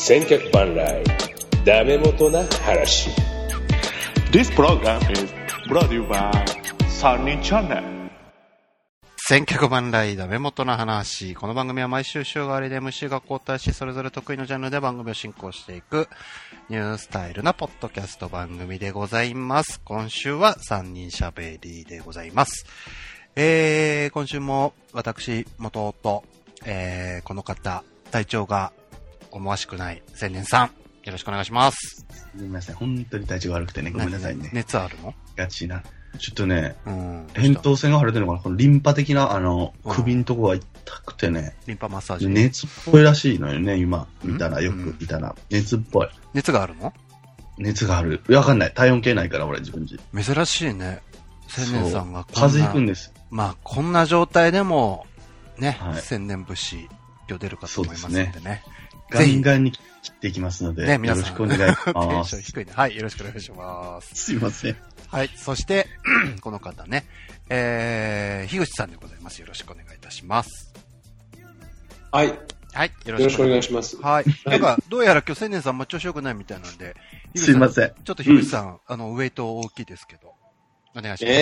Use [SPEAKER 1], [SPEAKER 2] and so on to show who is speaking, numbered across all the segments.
[SPEAKER 1] 千客万来ダメ元な話。
[SPEAKER 2] This program is brought to you by Sunny Channel。
[SPEAKER 3] 千客万来ダメ元な話。この番組は毎週週替わりで MC が交代し、それぞれ得意のジャンルで番組を進行していくニュースタイルなポッドキャスト番組でございます。今週は3人しゃべりでございます。今週も私元々、この方体調が思わしくない千年さん、よろしくお願いします。
[SPEAKER 4] すみません、本当に体調が悪くてね、ごめんなさいね。
[SPEAKER 3] 熱あるの？
[SPEAKER 4] ガチな。ちょっとね、
[SPEAKER 3] 扁
[SPEAKER 4] 桃腺が腫れてるのかな、このリンパ的な、首のとこが痛くてね。
[SPEAKER 3] リンパマッサージ。
[SPEAKER 4] 熱っぽいらしいのよね、今、見たら、よく見たら。熱っぽい。
[SPEAKER 3] 熱があるの？
[SPEAKER 4] 熱がある。わかんない。体温計ないから、俺、自分自身。
[SPEAKER 3] 珍しいね。千年さんが
[SPEAKER 4] 風邪ひくんです。
[SPEAKER 3] まあ、こんな状態でも、ね、はい、千年節、今日出るかと思いますのでね。
[SPEAKER 4] ガンガンに切っていきますので、ね、皆さんよろしくお願いします。テ
[SPEAKER 3] ンション低いね。はい、よろしくお願いします。
[SPEAKER 4] すいません。
[SPEAKER 3] はい、そして、この方ね、樋口さんでございます。よろしくお願いいたします。
[SPEAKER 1] はい。
[SPEAKER 3] はい、
[SPEAKER 1] よろしくお願いします。
[SPEAKER 3] はい。なんか、どうやら今日千年さん、調子良くないみたいなんで、
[SPEAKER 4] すいません。
[SPEAKER 3] ちょっと樋口さん、ウェイト大きいですけど、お願いします。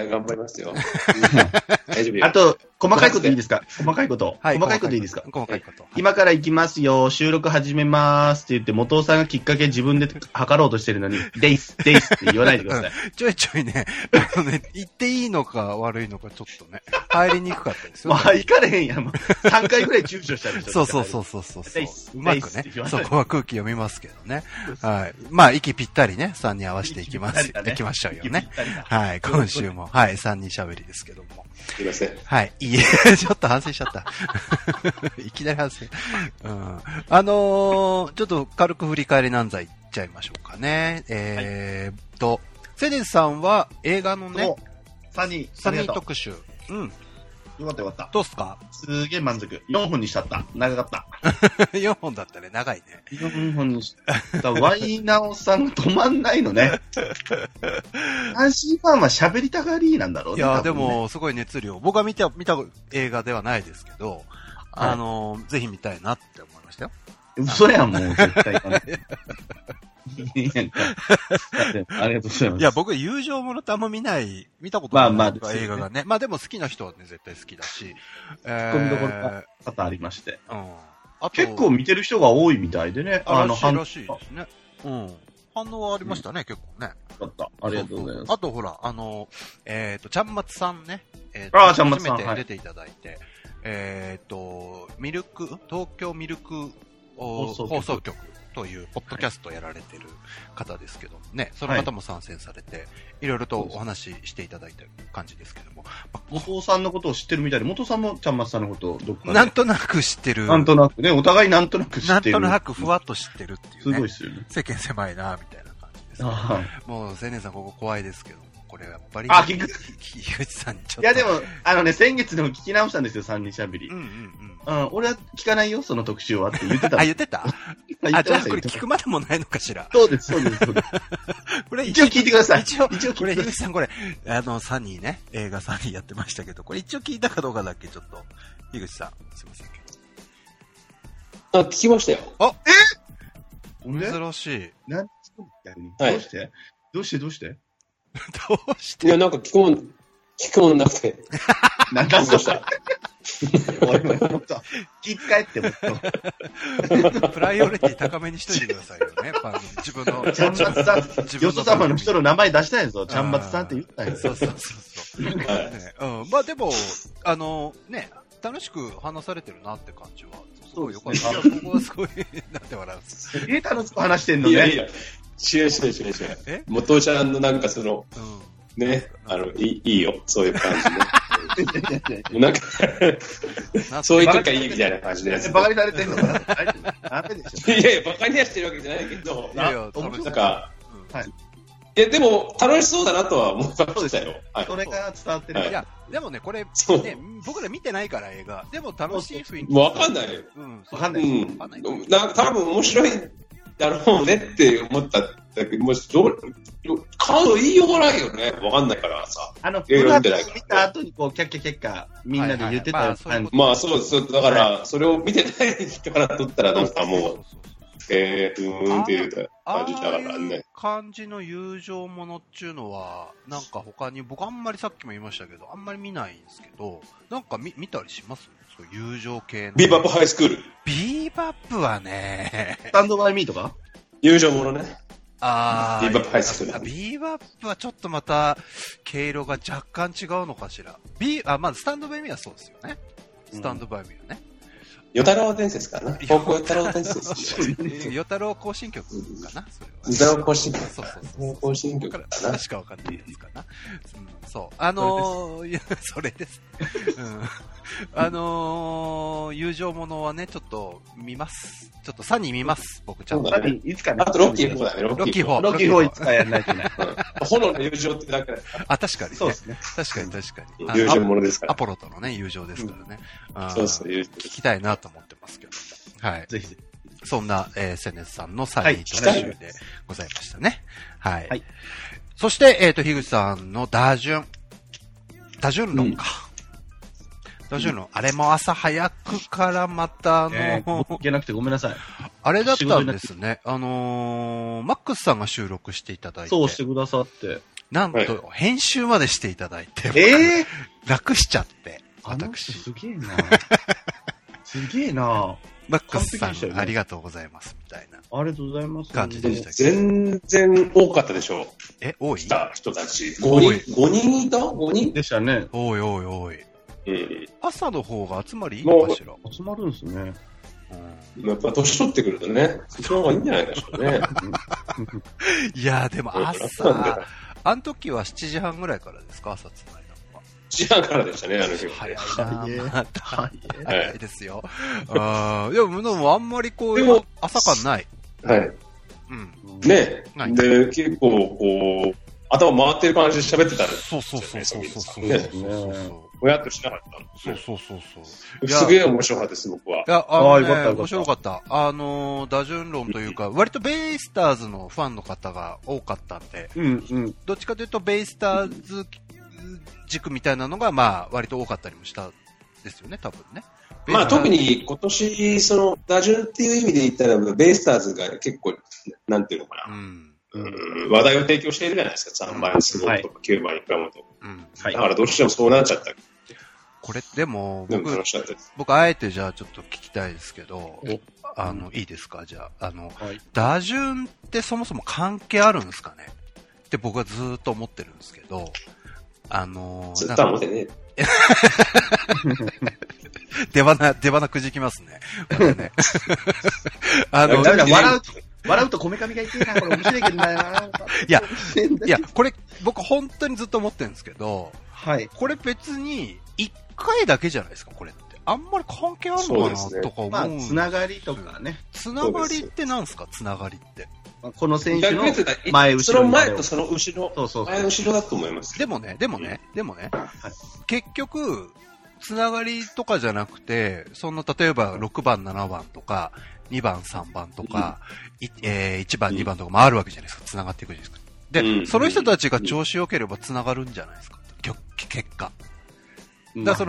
[SPEAKER 1] 頑張りますよ。大丈夫よ。
[SPEAKER 4] あと、細かいこといいですか？細かいこと。
[SPEAKER 3] はい。
[SPEAKER 4] 細かいこといいですか？
[SPEAKER 3] 細かいこと。
[SPEAKER 4] 今から行きますよ。収録始めますって言って、元尾さんがきっかけ自分で測ろうとしてるのに、デイスって言わないでください。
[SPEAKER 3] ちょいちょいね、言っていいのか悪いのかちょっとね、入りにくかったですよ。
[SPEAKER 4] まあ、行かれへんやん。3回ぐらい躊躇したでしょ。
[SPEAKER 3] そう。うまくね、そこは空気読みますけどね。はい。まあ、息ぴったりね、3人合わせていきます。行きましょうよね。はい。今週も、はい、3人喋りですけども。
[SPEAKER 1] すいません。
[SPEAKER 3] はい。いいえ、ちょっと反省しちゃった。いきなり反省。ちょっと軽く振り返りなんざいっちゃいましょうかね。セネさんは映画のね、
[SPEAKER 4] サニー
[SPEAKER 3] 特集。うん。
[SPEAKER 4] よかったよかった。
[SPEAKER 3] どうすか？
[SPEAKER 4] すげえ満足。4本にしちゃった。長かった。
[SPEAKER 3] 4本だったね。長いね。
[SPEAKER 4] 4本にした。ワイナオさんが止まんないのね。阪神ファンは喋りたがりなんだろうね。
[SPEAKER 3] いや、でも、すごい熱量。僕は見た映画ではないですけど、ぜひ見たいなって思いましたよ。
[SPEAKER 4] 嘘やん、もう絶対かね。ありがとうございます。
[SPEAKER 3] いや、僕、友情ものってあんま見たことない映画がね。まあでも好きな人はね、絶対好きだし。
[SPEAKER 4] 込みどころが多々ありまして。
[SPEAKER 3] あと
[SPEAKER 4] 結構見てる人が多いみたいでね。
[SPEAKER 3] らしいですね。反応はありましたね、結構ね。
[SPEAKER 4] よかった。ありがとうございます。
[SPEAKER 3] あとほら、ちゃんまつさんね。
[SPEAKER 4] ちゃんまつさん。
[SPEAKER 3] 初めて出ていただいて、東京ミルク放送局というポッドキャストをやられてる方ですけどね、その方も参戦されて、いろいろとお話ししていただいた感じですけども。
[SPEAKER 4] 元尾さんのことを知ってるみたいで、元尾さんもちゃんまつさんのことをどっかで。
[SPEAKER 3] なんとなく知ってる。
[SPEAKER 4] なんとなくね、お互いなんとなく知ってる。
[SPEAKER 3] なんとなくふわっと知ってるっていうね。
[SPEAKER 4] すごいっすよね。
[SPEAKER 3] 世間狭いな、みたいな感じです、ね。もう、青年さんここ怖いですけど。これやっぱり、樋口さんにちょっと。
[SPEAKER 4] いやでも、先月でも聞き直したんですよ、3人しゃべり。俺は聞かないよ、その特集はって言ってた。
[SPEAKER 3] 言ってたじゃあこれ聞くまでもないのかしら。
[SPEAKER 4] そうです。これ一応聞いてください。
[SPEAKER 3] 一応これ、樋口さんこれ、サニーね、映画サニーやってましたけど、これ一応聞いたかどうかだけちょっと、樋口さん、すいませんけ
[SPEAKER 1] ど。聞きましたよ。
[SPEAKER 3] 珍しい。
[SPEAKER 4] 逆に。どうして
[SPEAKER 3] どうして
[SPEAKER 1] いや、なんか聞くもんなくて。
[SPEAKER 4] なんだそした。俺ももっと、聞き返ってもっと。
[SPEAKER 3] プライオリティ高めにしといてくださいよね、自分の。
[SPEAKER 4] ちゃんまつさん、よそ様の人の名前出したいぞ。ちゃんまつさんって言ったんよ。
[SPEAKER 3] そう。まあでも、ね、楽しく話されてるなって感じは。すごいよかった。ここはすごい、なんて笑う。
[SPEAKER 4] すげえ楽しく話してんのね。
[SPEAKER 1] いや。違う。元尾ちゃんのなんかね、いいよ、そういう感じね。なんか、そういう時がいいみたいな感じで。
[SPEAKER 4] バカにされてんのかな？ダメでしょ。
[SPEAKER 1] いや、バカにはしてるわけじゃないけど、なんか、
[SPEAKER 4] い
[SPEAKER 1] や、でも、楽しそうだなとは思いましたよ。
[SPEAKER 4] それが伝わってる。
[SPEAKER 3] いや、でもね、これ、ね、僕ら見てないから映画。でも楽しい雰囲気。
[SPEAKER 1] わかんないよ。
[SPEAKER 4] わかんない。
[SPEAKER 1] 多分面白いだろうねって思ったんだけど、もう、感想言いようがないよね。わかんないからさ。
[SPEAKER 4] 映画見た後にこう、キャッキャみんなで言ってた。
[SPEAKER 1] まあ、そうです。だから、それを見てない人からとったら、なんかもう、 って言った感じだからね。
[SPEAKER 3] 感じの友情ものっていうのは、なんか他に、僕あんまりさっきも言いましたけど、あんまり見ないんですけど、なんか見たりしますそう友情系の。
[SPEAKER 1] ビーバップハイスクール。
[SPEAKER 3] ビーバップはね、
[SPEAKER 4] スタンドバイミーとか
[SPEAKER 1] 友情ものね。
[SPEAKER 3] ビー
[SPEAKER 1] バップハイスクール。
[SPEAKER 3] ビーバップはちょっとまた、毛色が若干違うのかしら。まずスタンドバイミーはそうですよね。スタンドバイミーはね。
[SPEAKER 1] 与太郎伝説かな。高校与太郎伝説。
[SPEAKER 3] 与太郎行進曲かなそれは。
[SPEAKER 1] 与太郎行進曲。
[SPEAKER 3] そう。
[SPEAKER 1] 行進曲かな。
[SPEAKER 3] しかわかんないやつかな。そう。それです。友情ものはね、ちょっと見ます。ちょっっと3人見ます。僕ちゃんと。
[SPEAKER 4] いつかね。
[SPEAKER 1] あとロッキー4だね、
[SPEAKER 3] ロッキー4。
[SPEAKER 4] ロッキー4いつかやんないとね。
[SPEAKER 1] 炎の友情ってだけだ。
[SPEAKER 3] あ、確かにね。
[SPEAKER 4] そうですね。
[SPEAKER 3] 確かに確かに。
[SPEAKER 1] 友情ものですから。
[SPEAKER 3] アポロとのね、友情ですからね。
[SPEAKER 1] そうそう、
[SPEAKER 3] 聞きたいなと思ってますけど。はい。
[SPEAKER 4] ぜひぜひ。
[SPEAKER 3] そんな、セネスさんの3人特集でございましたね。はい。そして、樋口さんの打順論か。打順論。あれも朝早くからまた
[SPEAKER 4] いけなくてごめんなさい。
[SPEAKER 3] あれだったんですね。マックスさんが収録していただいて。
[SPEAKER 4] そうしてくださって。
[SPEAKER 3] なんと、編集までしていただいて。楽しちゃって、私。
[SPEAKER 4] すげえなすげえな
[SPEAKER 3] マックスさん、ありがとうございます、みたいな。
[SPEAKER 4] ありがとうございます。
[SPEAKER 3] 感じでしたけど。
[SPEAKER 1] 全然多かったでしょう。
[SPEAKER 3] 多い？
[SPEAKER 1] 来た人たち。5人いた ?5 人
[SPEAKER 4] でしたね。
[SPEAKER 3] 多い。朝の方が集まりいいのかしら？
[SPEAKER 4] 集まるんですね。
[SPEAKER 1] やっぱ年取ってくるとね、そっちの方がいいんじゃないでしょうね。
[SPEAKER 3] いや、でも朝、あの時は7時半ぐらいからですか、朝つないだのは。
[SPEAKER 1] 7時半からでしたね、あの日は。
[SPEAKER 3] 早いなまた。早いですよ。でもあんまりこう、朝感ない。
[SPEAKER 1] はい。ねで、結構こう、頭回ってる感じで喋ってたんです
[SPEAKER 3] そう。
[SPEAKER 1] ぼやっとしなかった。
[SPEAKER 3] そう。
[SPEAKER 1] すげえ面白かったです、僕は。
[SPEAKER 3] いや、面白かった。打順論というか、割とベイスターズのファンの方が多かったんで、どっちかというとベイスターズ軸みたいなのが、まあ、割と多かったりもしたですよね、多分ね。
[SPEAKER 1] まあ、特に今年、その、打順っていう意味で言ったら、ベイスターズが結構、なんていうのかな。話題を提供しているじゃないですか。3番スゴとか9番イカモと。だからどうしてもそうなっちゃった。
[SPEAKER 3] これ、でも、僕、あえてじゃあちょっと聞きたいですけど、いいですかじゃあ、打順ってそもそも関係あるんですかねって僕はずーっと思ってるんですけど、
[SPEAKER 1] ずっと思ってね。
[SPEAKER 3] 出花くじきますね。またね。
[SPEAKER 4] 笑うとこめかみがいけないな、これ面白いけどな。
[SPEAKER 3] いや、これ、僕本当にずっと思ってるんですけど、これ別に、1回だけじゃないですか、これって。あんまり関係あるのかな、とか思う。
[SPEAKER 4] まあ、つながりとかね。
[SPEAKER 3] つながりって何すか、つながりって。
[SPEAKER 4] この選手の前後ろ。
[SPEAKER 1] その前とその後ろ。前後ろだと思います。
[SPEAKER 3] でもね、結局、つながりとかじゃなくて、例えば6番、7番とか、2番、3番とか、1番、2番とかもあるわけじゃないですか。つながっていくじゃないですか。で、その人たちが調子良ければつながるんじゃないですか。結果。
[SPEAKER 1] でも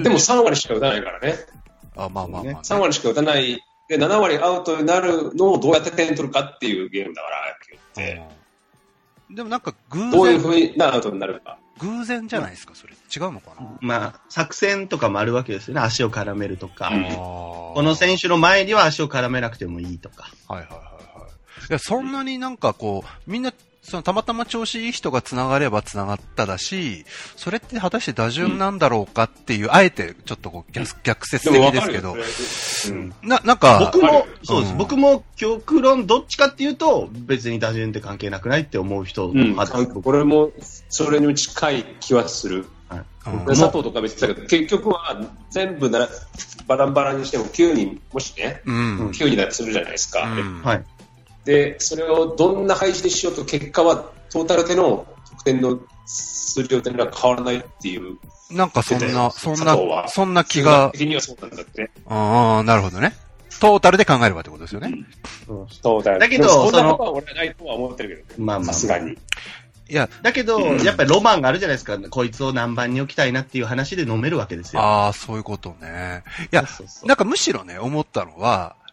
[SPEAKER 1] 3割しか打たないからね。
[SPEAKER 3] まあ。
[SPEAKER 1] 3割しか打たない。で、7割アウトになるのをどうやって点取るかっていうゲームだから、野球って。
[SPEAKER 3] でもなんか偶然。
[SPEAKER 1] どういう風なアウトになるか。
[SPEAKER 3] 偶然じゃないですか、それ。違うのかな。
[SPEAKER 4] まあ、作戦とかもあるわけですよね。足を絡めるとか。この選手の前には足を絡めなくてもいいとか。
[SPEAKER 3] いや、そんなになんかこう、みんな、たまたま調子いい人が繋がれば繋がっただし、それって果たして打順なんだろうかっていう、あえてちょっとこう逆説的ですけど、なんか、
[SPEAKER 4] 僕も極論どっちかっていうと、別に打順って関係なくないって思う人
[SPEAKER 1] これも、それに近い気はする。佐藤とか別だけど、結局は全部バラバラにしても9人、もしね、9人だとするじゃないですか。で、それをどんな配置でしようと、結果はトータルでの得点の数量点が変わらないっていう。
[SPEAKER 3] なんかそんな気が。
[SPEAKER 1] 的にはそうなんだって。
[SPEAKER 3] なるほどね。トータルで考えればってことですよね。
[SPEAKER 1] トータル。
[SPEAKER 4] だけど、
[SPEAKER 1] そんなことは俺はないとは思ってるけどね。さすがに。
[SPEAKER 4] いや、だけど、やっぱりロマンがあるじゃないですか。こいつを何番に置きたいなっていう話で飲めるわけですよ。
[SPEAKER 3] そういうことね。いや、なんかむしろね、思ったのは、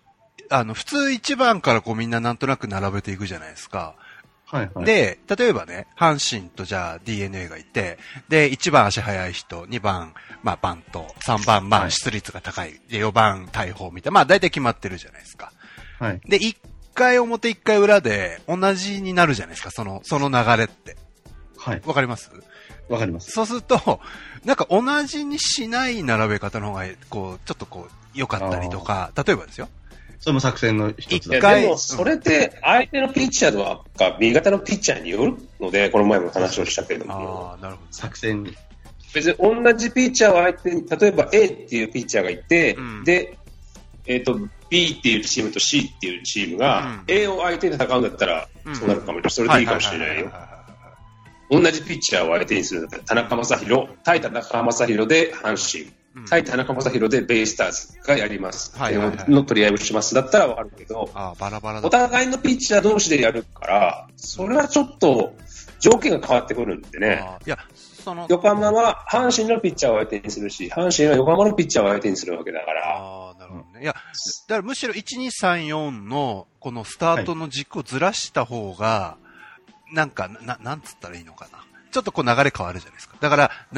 [SPEAKER 3] 普通1番からこうみんななんとなく並べていくじゃないですか。
[SPEAKER 4] はいはい。
[SPEAKER 3] で、例えばね、阪神とじゃあ DNA がいて、で、1番足速い人、2番、まあバント、3番まあ出率が高い、で、4番大砲みたいな、まあ大体決まってるじゃないですか。
[SPEAKER 4] はい。
[SPEAKER 3] で、1回表1回裏で同じになるじゃないですか、その流れって。
[SPEAKER 4] はい。
[SPEAKER 3] わかります？
[SPEAKER 4] わかります。
[SPEAKER 3] そうすると、なんか同じにしない並べ方の方が、こう、ちょっとこう、良かったりとか、例えばですよ。
[SPEAKER 4] それも作戦の一つだ。
[SPEAKER 1] でも、それって相手のピッチャーとか、味方のピッチャーによるので、この前も話をしたけれども。
[SPEAKER 3] なるほど。
[SPEAKER 4] 作戦。
[SPEAKER 1] 別に同じピッチャーを相手に、例えば A っていうピッチャーがいて、で、B っていうチームと C っていうチームが、A を相手に戦うんだったら、そうなるかもしれない。それでいいかもしれないよ。同じピッチャーを相手にするんだったら、田中将大、対田中将大で阪神、対田中将大でベイスターズがやります。の取り合いをします。だったらわかるけど、
[SPEAKER 3] バラバラだ。
[SPEAKER 1] お互いのピッチャー同士でやるから、それはちょっと条件が変わってくるんでね。
[SPEAKER 3] いや、
[SPEAKER 1] 横浜は阪神のピッチャーを相手にするし、阪神は横浜のピッチャーを相手にするわけだから。
[SPEAKER 3] なるほどね。いや、だからむしろ1、2、3、4のこのスタートの軸をずらした方が、なんか、なんつったらいいのかな。ちょっとこう流れ変わるじゃないですか。だから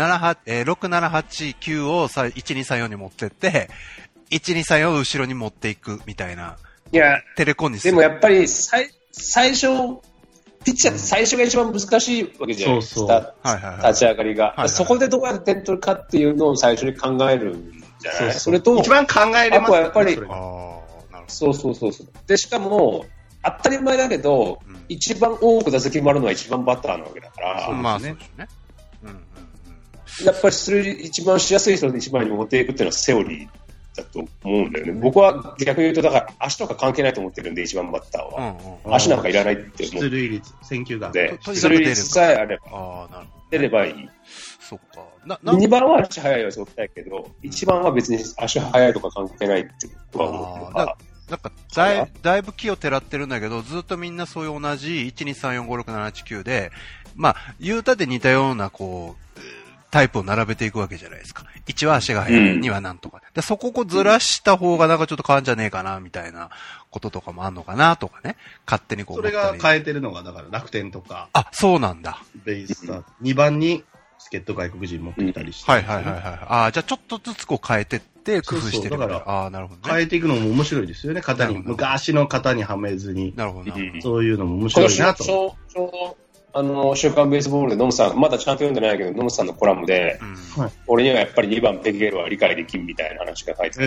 [SPEAKER 3] 、6、7、8、9を1、2、3、4に持ってって、1、2、3、4を後ろに持っていくみたいな。
[SPEAKER 1] いや、
[SPEAKER 3] テレコンにする。
[SPEAKER 1] でもやっぱり最初、ピッチャーって最初が一番難しいわけじゃないですか。立ち上がりが。そこでどうやって点取るかっていうのを最初に考えるんじゃない？それと、
[SPEAKER 4] 一番考えれます。あと
[SPEAKER 1] はやっぱり、そう。で、しかも、当たり前だけど、一番多く打席回るのは一番バッターなわけだから。
[SPEAKER 3] まあそうですね。
[SPEAKER 1] やっぱりそれ一番しやすい人の一番に持っていくっていうのはセオリーだと思うんだよね。僕は逆に言うと、だから足とか関係ないと思ってるんで、一番バッターは。足なんかいらないって思う。
[SPEAKER 4] 出塁率、選球眼。
[SPEAKER 1] で、出塁率さえあれば、出ればいい。
[SPEAKER 3] そっか。
[SPEAKER 1] 2番は足速いはそうしたいけど、1番は別に足速いとか関係ないってことは思うから。
[SPEAKER 3] なんかだいぶ木をてらってるんだけど、ずっとみんなそういう同じ1、2、3、4、5、6、7、8、9で、まあ、言うたで似たような、こう、タイプを並べていくわけじゃないですか。1は足が速い、2はなんとか。でそこをずらした方がなんかちょっと変わんじゃねえかな、みたいなこととかもあんのかな、とかね。勝手にこう。
[SPEAKER 4] それが変えてるのが、だから楽天とか。
[SPEAKER 3] あ、そうなんだ。
[SPEAKER 4] ベイスター。2番に、助っ人外国人持ってきたりして、
[SPEAKER 3] はい。じゃあちょっとずつこう変えてって工夫してるから。
[SPEAKER 4] だから
[SPEAKER 3] なるほど
[SPEAKER 4] ね。変えていくのも面白いですよね、型に。昔の型にはめずに。
[SPEAKER 3] なるほど。
[SPEAKER 4] そういうのも面白いなと。
[SPEAKER 1] ちょうど、週刊ベースボールでノムさん、まだちゃんと読んでないけど、ノムさんのコラムで、俺にはやっぱり2番ペゲールは理解できんみたいな話が書いてあって、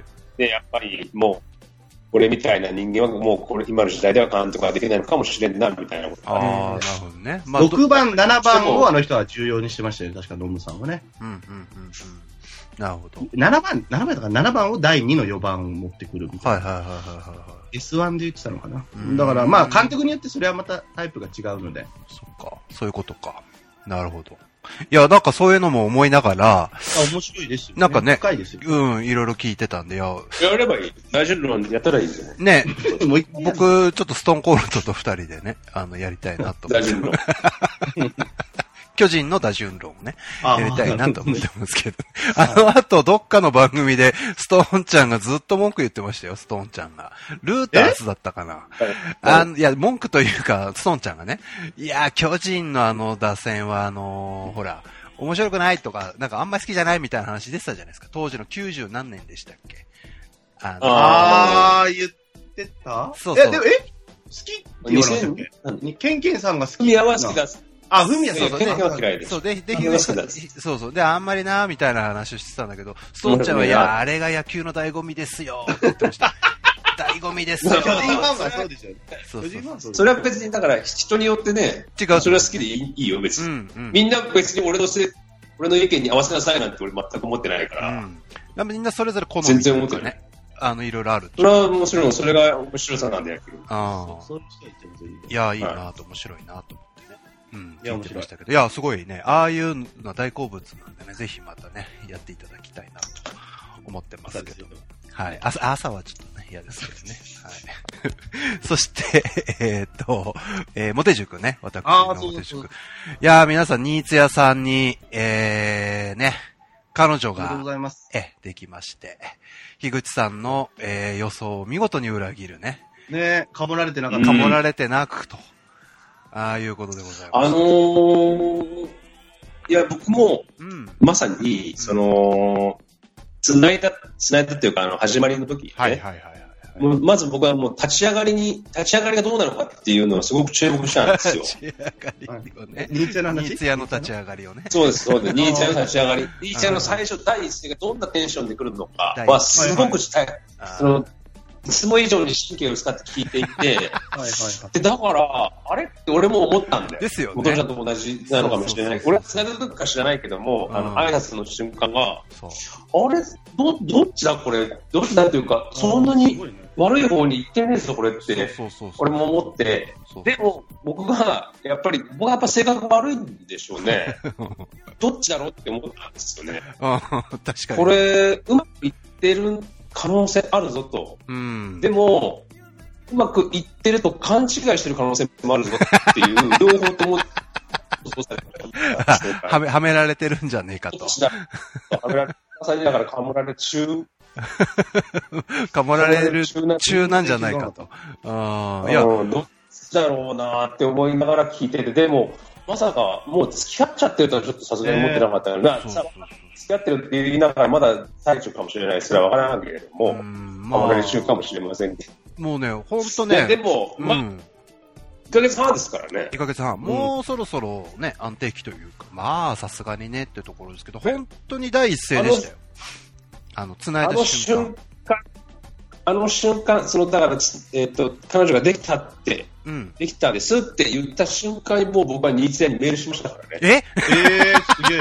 [SPEAKER 1] で、やっぱりもう、俺みたいな人間はもう今の時代では監督ができないのかもしれんなみたいなことが
[SPEAKER 3] なるほどね。
[SPEAKER 4] まあ、6番、7番をあの人は重要にしてましたよね、確かノムさんはね。
[SPEAKER 3] なるほど。
[SPEAKER 4] 7番を第2の4番を持ってくるみたいな。S1 で言ってたのかな。だからまあ監督によってそれはまたタイプが違うので。
[SPEAKER 3] そっか。そういうことか。なるほど。いや、なんかそういうのも思いながら、
[SPEAKER 4] 面白いですよね。
[SPEAKER 3] なんかね、
[SPEAKER 4] 深いですよ
[SPEAKER 3] ね。いろいろ聞いてたんで、や
[SPEAKER 1] ればいい。大丈夫やったらいいですよ
[SPEAKER 3] ね。ね、僕、ちょっとストーンコールドと2人でね、やりたいなと思って。巨人の打順論をね、やりたいなと思ってますけど。後、どっかの番組で、ストーンちゃんがずっと文句言ってましたよ、ストーンちゃんが。ルーターズだったかな。いや、文句というか、ストーンちゃんがね、いや、巨人の打線はほら、面白くないとか、なんかあんまり好きじゃないみたいな話でしたじゃないですか。当時の90何年でしたっけ。
[SPEAKER 4] 言ってた？
[SPEAKER 3] そう。
[SPEAKER 4] でも、好きって言われましたっけ？ケンケンさんが好き。
[SPEAKER 1] いや、好きだ。
[SPEAKER 4] ふみやさん
[SPEAKER 1] そう
[SPEAKER 3] そう。で、あんまりな、みたいな話をしてたんだけど、ストーンちゃんは、いや、あれが野球の醍醐味ですよ、って言ってました。醍醐味ですよ。
[SPEAKER 4] 巨人ファンはそうでしょ。
[SPEAKER 1] それは別に、だから人によってね、違う。それは好きでいいよ、別に。みんな別に俺の意見に合わせなさいなんて俺全く思ってないから。
[SPEAKER 3] みんなそれぞれ好み
[SPEAKER 1] 全然思ってない。
[SPEAKER 3] いろいろある。
[SPEAKER 1] それはもちろん、それが面白さなんで野球。
[SPEAKER 3] いや、いいなと、面白いなと。いや、面白い。いや、すごいね。ああいうのは大好物なんでね、ぜひまたね、やっていただきたいなと思ってますけど。はい。朝はちょっとね、嫌ですけどね。はい。そして、モテ塾ね。私のモテ塾。いや、皆さん、新津屋さんに、ね、 彼女が、
[SPEAKER 4] ありがとうございます。
[SPEAKER 3] できまして、樋口さんの、予想を見事に裏切るね。
[SPEAKER 4] ね、かもられてなかった。
[SPEAKER 3] かもられてなくと。ああいうことでございます。
[SPEAKER 1] いや、僕も、まさに、つないだっていうか、始まりの時にね。はいはいはい。まず僕はもう立ち上がりがどうなのかっていうのをすごく注目したんですよ。
[SPEAKER 3] 立ち上がりをね。
[SPEAKER 4] ニーツ
[SPEAKER 3] ヤの立ち上がりをね。
[SPEAKER 1] そうです、そうです。ニーツヤの立ち上がり。ニーツヤの最初、第一声がどんなテンションで来るのかは、すごくいつも以上に神経を使って聞いていて、で、だから、あれって俺も思ったんだよ。
[SPEAKER 3] ですよね。
[SPEAKER 1] 元ちゃんと同じなのかもしれない。俺は繋がる時か知らないけども、挨拶の瞬間が、あれ、どっちだこれ、どっちだというか、そんなに悪い方に行ってねえぞこれって、俺も思って、でも僕はやっぱ性格悪いんでしょうね。どっちだろうって思ったんですよね。
[SPEAKER 3] 確かに。
[SPEAKER 1] これ、うまくいってる可能性あるぞと。でも、うまくいってると勘違いしてる可能性もあるぞっていう、両方とも、
[SPEAKER 3] はめられてるんじゃねえかと。
[SPEAKER 1] はめられだからかもられ
[SPEAKER 3] かもられる中なんじゃないかと。
[SPEAKER 1] いや、どっちだろうなって思いながら聞いてて、でも、まさかもう付き合っちゃってるとはちょっとさすがに思ってなかったから、付き合ってるって言いながらまだ最中かもしれないですらわからないけれども、かもられ中かもしれませんけど。
[SPEAKER 3] もうね、ほんとね。
[SPEAKER 1] でも、1ヶ月半ですからね。
[SPEAKER 3] 1ヶ月半。もうそろそろね、安定期というか、まあ、さすがにねってところですけど、本当に第一声でしたよ。繋いだ瞬間。
[SPEAKER 1] だから、彼女ができたって、できたですって言った瞬間にもう僕はニーツヤにメールしましたからね。
[SPEAKER 4] すげえ。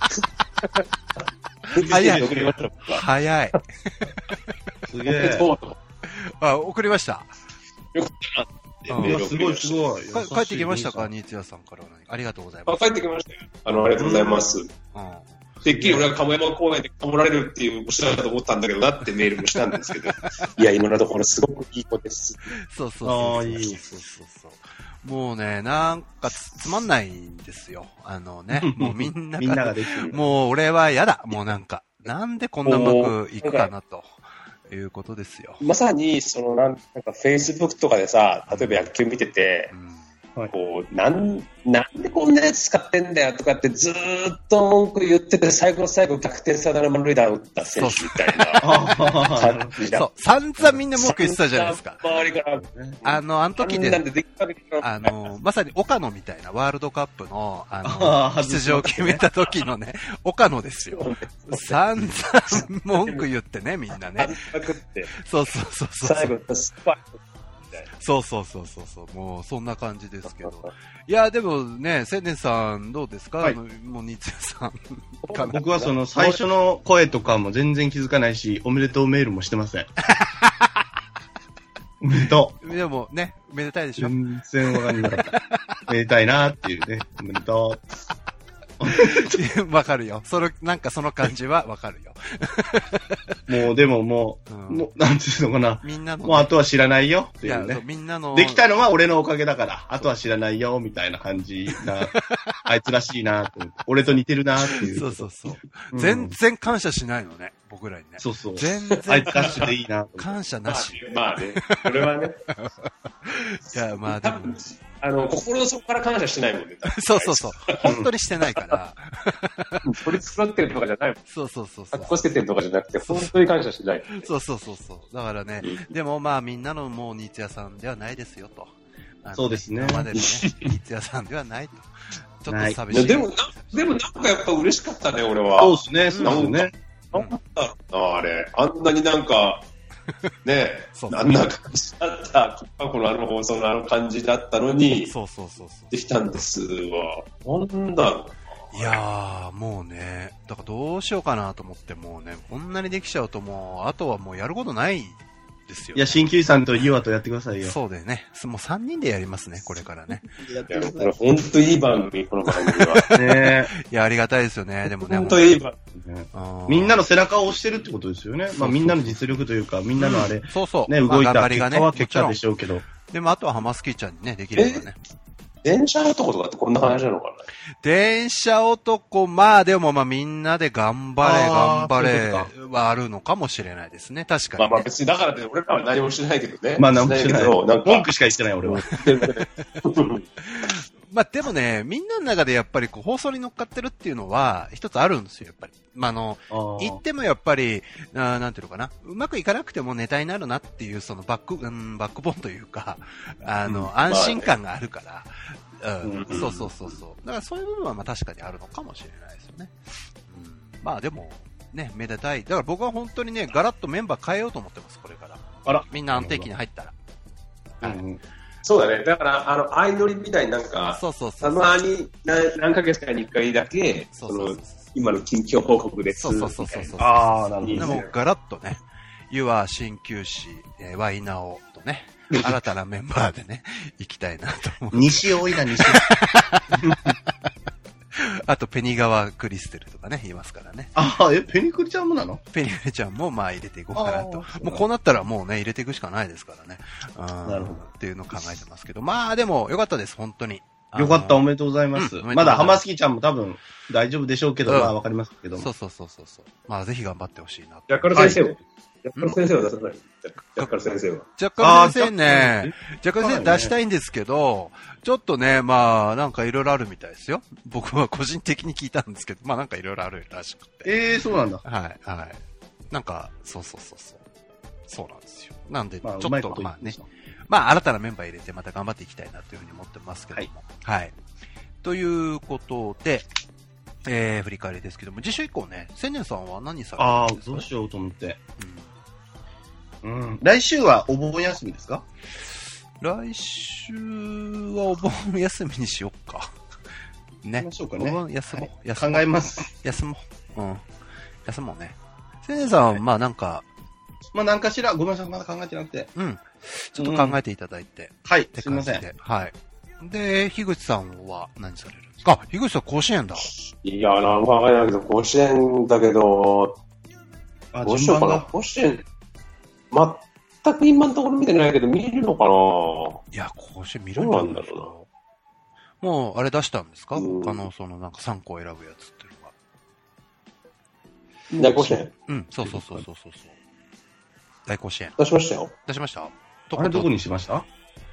[SPEAKER 3] 早い。早い。
[SPEAKER 4] すげえ。
[SPEAKER 3] 送りました。
[SPEAKER 1] よかったな。
[SPEAKER 4] すごいすごい。
[SPEAKER 3] 帰ってきましたか、ニーツヤさんからは。ありがとうございます。
[SPEAKER 1] 帰ってきましたよ。ありがとうございます。てっきり俺は鴨山公園でかもられるっていうお知らせだと思ったんだけどなってメールもしたんですけど、いや、今のところすごくいい子です。
[SPEAKER 3] そう。もうね、なんかつまんないんですよ。もうみんな
[SPEAKER 4] ができる。
[SPEAKER 3] もう俺は嫌だ。もうなんでこんなうまくいくかなと。いうことですよ。
[SPEAKER 1] まさに、なんか、Facebook とかでさ、例えば野球見てて、こう、なんでこんなやつ使ってんだよとかってずーっと文句言ってて、最後の最後逆転サヨナラ満塁打打った選手みたいな感じだ。
[SPEAKER 3] そう、散々みんな文句言ってたじゃないですか。
[SPEAKER 1] 周りから。
[SPEAKER 3] あの時で、まさに岡野みたいなワールドカップの、出場を決めた時のね、岡野ですよ。散々文句言ってね、みんなね。そう。
[SPEAKER 1] 最後、スパイ
[SPEAKER 3] そう。もう、そんな感じですけど。いや、でもね、千年さん、どうですか、もう、ニツヤさん。
[SPEAKER 4] 僕は最初の声とかも全然気づかないし、おめでとうメールもしてません。おめでと
[SPEAKER 3] う。でもね、めでたいでしょ。
[SPEAKER 4] 全然わかんなかった。めでたいなっていうね、おめでとう。
[SPEAKER 3] わかるよ。なんかその感じはわかるよ。
[SPEAKER 4] もう、でももう、なんていうのかな。みんなの、もうあとは知らないよっていうね。
[SPEAKER 3] みんなの。
[SPEAKER 4] できたのは俺のおかげだから、あとは知らないよ、みたいな感じな。あいつらしいなと思って、俺と似てるなっていう。
[SPEAKER 3] そう。全然感謝しないのね、僕らにね。
[SPEAKER 4] そう。
[SPEAKER 3] 全然。
[SPEAKER 4] あいつらしでいいな。
[SPEAKER 3] 感謝なし。
[SPEAKER 1] まあね。それはね。
[SPEAKER 3] いや、まあでも。
[SPEAKER 1] 心の底から感謝してないもんね。
[SPEAKER 3] そう。本当にしてないから。
[SPEAKER 1] 取り繕ってるとかじゃないもん。
[SPEAKER 3] そう。
[SPEAKER 1] かっこつけてるとかじゃなくて、本当に感謝してない。
[SPEAKER 3] そう。だからね、でもまあみんなのもうニーツヤさんではないですよと。
[SPEAKER 4] そうですね。
[SPEAKER 3] 今までのね、ニーツヤさんではないと。ちょっと寂しい。
[SPEAKER 1] でもなんかやっぱ嬉しかったね、俺は。
[SPEAKER 4] そうですね。なんだ
[SPEAKER 1] ろうな、あれ。あんなになんか、ねえ、あんな感じだった、この放送の感じだったのに、
[SPEAKER 3] そう。
[SPEAKER 1] できたんですわ。なんだろ
[SPEAKER 3] う。いやー、もうね、だからどうしようかなと思って、もうね、こんなにできちゃうともう、あとはもうやることないですよ。
[SPEAKER 4] いや、鍼灸師さんと岩とやってくださいよ。
[SPEAKER 3] そうだよね。もう3人でやりますね、これからね。
[SPEAKER 1] いや、これ本当いい番組、この番組は。
[SPEAKER 4] ね
[SPEAKER 3] いや、ありがたいですよね、でもね。
[SPEAKER 1] 本当いい番組。
[SPEAKER 4] みんなの背中を押してるってことですよね。まあみんなの実力というか、みんなのあれ、
[SPEAKER 3] そう。
[SPEAKER 4] ね、動いた結果は結果でしょうけど。
[SPEAKER 3] でもあとはハマスキーちゃんにね、できればね。
[SPEAKER 1] 電車男とかってこんな話なのかな。
[SPEAKER 3] 電車男、まあでもまあみんなで頑張れはあるのかもしれないですね。確かに、ね。
[SPEAKER 1] まあ別にだからって俺らは何もしてないけどね。
[SPEAKER 4] まあ何もしてないけど、
[SPEAKER 1] なんか
[SPEAKER 4] 文句しか言ってない俺は。
[SPEAKER 3] まあでもね、みんなの中でやっぱりこう放送に乗っかってるっていうのは一つあるんですよ、やっぱり。まあ言ってもやっぱり、なんていうのかな、うまくいかなくてもネタになるなっていうそのバックボーンというか、安心感があるから、そうそう。だからそういう部分はまあ確かにあるのかもしれないですよね。まあでも、ね、めでたい。だから僕は本当にね、ガラッとメンバー変えようと思ってます、これから。
[SPEAKER 4] あら。
[SPEAKER 3] みんな安定期に入ったら。はい。
[SPEAKER 1] そうだね。だから、相乗りみたいになんか、たまに何ヶ月かに1回だけ、今の近況報告です。
[SPEAKER 3] そう。
[SPEAKER 4] ああ、なるほど。
[SPEAKER 3] でも、ガラッとね、ユア鍼灸師、ワイナオとね、新たなメンバーでね、行きたいなと思う。
[SPEAKER 4] 西多いな、西。
[SPEAKER 3] あと、ペニガワクリステルとかね、言いますからね。
[SPEAKER 4] ペニクリちゃんもなの？
[SPEAKER 3] ペニクリちゃんもまあ入れていこうかなと。もうこうなったらもうね、入れていくしかないですからね。
[SPEAKER 4] なるほど。
[SPEAKER 3] っていうのを考えてますけど。まあでも、よかったです、本当に。
[SPEAKER 4] よかった、おめでとうございます。まだ浜月ちゃんも多分大丈夫でしょうけど、まあわかりますけど。
[SPEAKER 3] そう。まあぜひ頑張ってほしいな。
[SPEAKER 1] ジャッカル先生はジャッカル先生は出さない。ジャッカル先生は。
[SPEAKER 3] ジャッカル先生ね、ジャッカル先生出したいんですけど、ちょっとね、まあ、なんかいろいろあるみたいですよ。僕は個人的に聞いたんですけど、まあなんかいろいろあるらしくて。
[SPEAKER 4] そうなんだ。
[SPEAKER 3] はい。なんか、そう。そうなんですよ。なんで、ちょっと、まあね。まあ、新たなメンバー入れてまた頑張っていきたいなというふうに思ってますけども。はい。ということで、振り返りですけども、次週以降ね、千年さんは何されるんですか？
[SPEAKER 4] どうしようと思って。来週はお盆休みですか？
[SPEAKER 3] 来週はお盆休みにしよっか。ね。
[SPEAKER 4] しましょうかね。
[SPEAKER 3] お盆休もう。
[SPEAKER 4] 考えます。
[SPEAKER 3] 休もう。休もうね。千年さんは、まあなんか、
[SPEAKER 4] 何かしら、ごめんなさい、まだ考えてなくて。
[SPEAKER 3] ちょっと考えていただいて。
[SPEAKER 4] はい、すみません。
[SPEAKER 3] はい。で、樋口さんは何されるんですか？樋口さん甲子園だ。
[SPEAKER 1] いや、なんか考えないけど、甲子園だけど、どうしようかな。甲子園、全く今のところ見てないけど、見るのかな？
[SPEAKER 3] いや、甲子園見るんじゃないですか。もう、あれ出したんですか？他の、なんか3個選ぶやつっていうのは。
[SPEAKER 1] 大甲子園？
[SPEAKER 3] そう。大甲子園。
[SPEAKER 1] 出しましたよ。
[SPEAKER 3] 出しました？
[SPEAKER 4] あれどこにしました？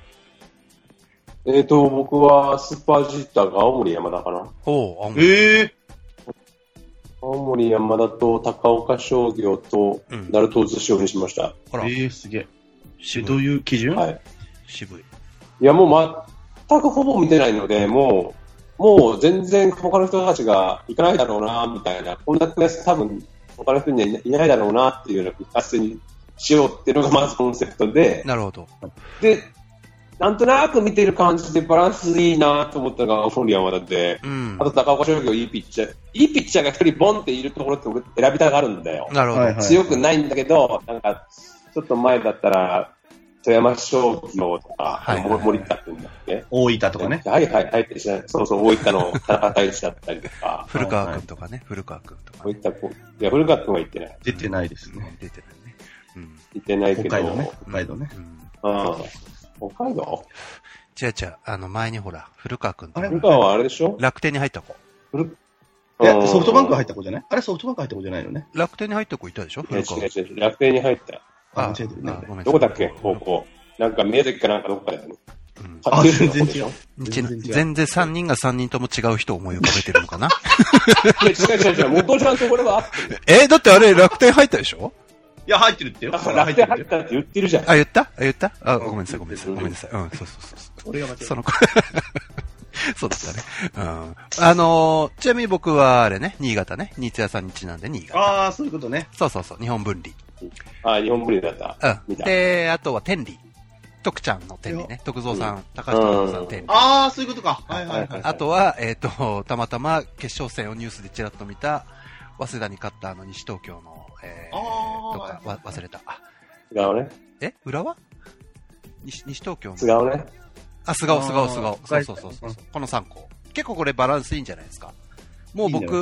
[SPEAKER 1] 僕はスーパージーターが青森山田かな。
[SPEAKER 3] 青森。
[SPEAKER 1] 青森山田と高岡商業と鳴門渦潮にしました。
[SPEAKER 4] すげえ。どういう基準？
[SPEAKER 1] はい。
[SPEAKER 3] 渋い。
[SPEAKER 1] いや、もう全くほぼ見てないので、もう全然他の人たちが行かないだろうな、みたいな、こんなクラス多分他の人にはいないだろうなっていうのを達成にしようっていうのがまずコンセプトで。
[SPEAKER 3] なるほど。
[SPEAKER 1] で、なんとなく見てる感じでバランスいいなと思ったのが青森山田で、あと高岡商業いいピッチャーが一人ボンっているところって俺選びたがるんだよ。
[SPEAKER 3] なるほど。
[SPEAKER 1] 強くないんだけど、なんか、ちょっと前だったら、富山商業とか、森田君だっけ？
[SPEAKER 4] 大分とかね。
[SPEAKER 1] はいってしない。そう、大分の田中大志だったりとか。
[SPEAKER 3] 古川君とかね、古川君とか。
[SPEAKER 1] いや、古川君は行ってない。
[SPEAKER 4] 出てないですね。
[SPEAKER 3] 出てないね。
[SPEAKER 1] 行ってないけど。
[SPEAKER 4] 北海道ね。
[SPEAKER 1] 北海道？
[SPEAKER 3] 違う、前にほら、古川君と。
[SPEAKER 1] 古川はあれでしょ？
[SPEAKER 3] 楽天に入った子。
[SPEAKER 4] ソフトバンク入った子じゃない？あれソフトバンク入った子じゃないのね。
[SPEAKER 3] 楽天に入った子いたでしょ？
[SPEAKER 1] 違う。楽天に入った。どこだっけ？高校。なんか宮崎かなんかどこかだよね。
[SPEAKER 4] 全然違う。
[SPEAKER 3] 全然3人が3人とも違う人を思い浮かべてるのかな？
[SPEAKER 1] 違う。元ちゃんとこれは合って
[SPEAKER 3] る。だってあれ楽天入ったでしょ？
[SPEAKER 4] いや、入ってるってよ。
[SPEAKER 1] 楽天入ったって言ってるじゃん。
[SPEAKER 3] 言ったごめんなさい。そう。
[SPEAKER 4] 俺が間違えた。
[SPEAKER 3] そうだったね。ちなみに僕はあれね、新潟ね。新津屋さんにちなんで新潟。
[SPEAKER 4] そういうことね。
[SPEAKER 3] そう。日本分離。
[SPEAKER 1] 日本分離だった。
[SPEAKER 3] で、あとは天理。徳ちゃんの天理ね。徳蔵さん、高橋徳蔵さん天理。
[SPEAKER 4] そういうことか。
[SPEAKER 3] あとは、たまたま決勝戦をニュースでちらっと見た、早稲田に勝った西東京の、とか、忘れた。
[SPEAKER 1] 違うね。
[SPEAKER 3] 浦和？西東京の。
[SPEAKER 1] 違うね。
[SPEAKER 3] 菅生。そう。この3校。結構これバランスいいんじゃないですか。もう僕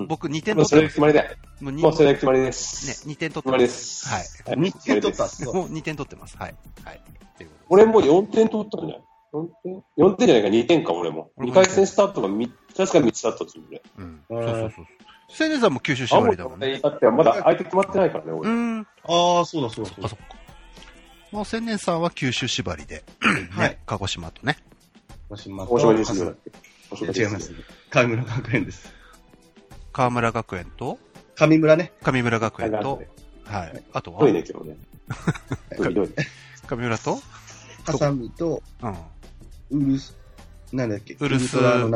[SPEAKER 3] 2点取ってます。もうそれ決まりだよ。もうそれ決まりです。ね、2点取ってます。はい。
[SPEAKER 4] 2点取った。
[SPEAKER 3] もう2点取ってます。はい。
[SPEAKER 1] 俺もう4点取ったんじゃない？ 4点じゃないか、2点か、俺も。2回戦スタートが確か3つだったというね。
[SPEAKER 3] うん。そう。青年さんも九州縛りだもんね。
[SPEAKER 1] だってまだ相手決まってないからね、俺。
[SPEAKER 4] ああ、そうだ。そっか。
[SPEAKER 3] もう青年さんは九州縛りで、はい。鹿児島とね。
[SPEAKER 4] 鹿児島に住む。違います。川村学園です。
[SPEAKER 3] 川村学園と
[SPEAKER 4] 上村ね。
[SPEAKER 3] 上村学園と、はい。あとは
[SPEAKER 1] ひどいね、今日ね。ひどい。
[SPEAKER 3] 上村と
[SPEAKER 4] ハサミと、なんだっけ
[SPEAKER 3] ウルスなん